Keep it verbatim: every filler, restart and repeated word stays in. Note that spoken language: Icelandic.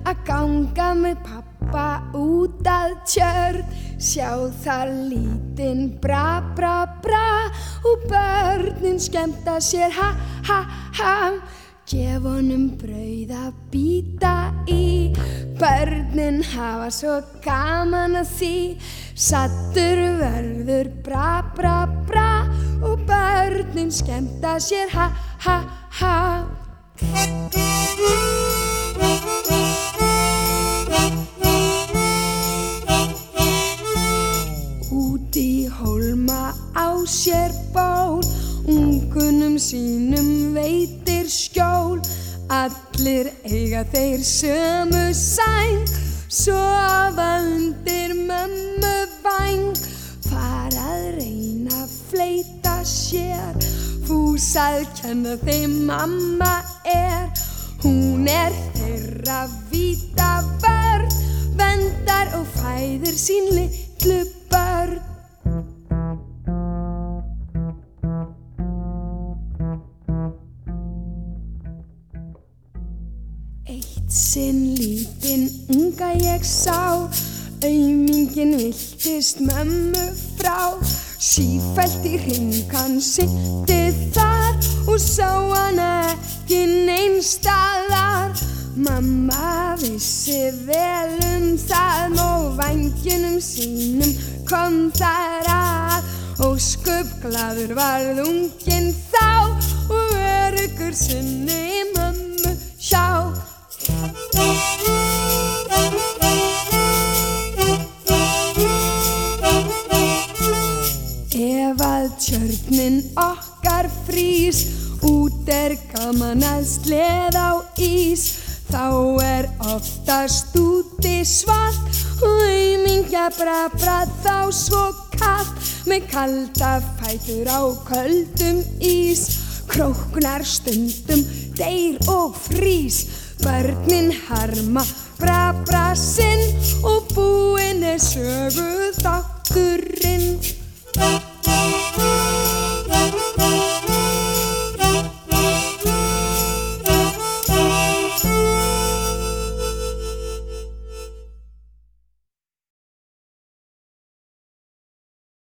að ganga með pappa út að tjörn, sjá þar lítinn bra, bra, bra og börnin skemmta sér, ha, ha, ha. Gef honum brauð að bíta í, börnin hafa svo gaman að því. Saddur verður bra, bra, bra og börnin skemmta sér, ha, ha, ha. Út í hólma á sér ból, ungunum sínum veitir skjól. Allir eiga þeir sömu sæng, sofa undir mömmu væng. Fara að reyna að fleyta sér, fús að kenna þeim mamma er. Hún er þeirra víta vörn, verndar og fæðir sín litlu börn. Eitt sinn lítinn unga ég sá, auminginn villtist mömmu frá. Sífellt í hring hann synti þar og sá hana ekki neins staðar. Mamma vissi vel um það og vængjunum sínum kom þar að. Ósköp glaður varð unginn þá og öruggur sinni mömmu hjá. Ef að tjörnin okkar frýs, út er gaman að sleða á ís. Þá er oftast úti svalt og aumingja bra, bra þá svo kalt. Með kalda fætur á köldum ís, króknar stundum deyr og frýs. Börnin harma bra, bra sinn og búinn er sögu þátturinn.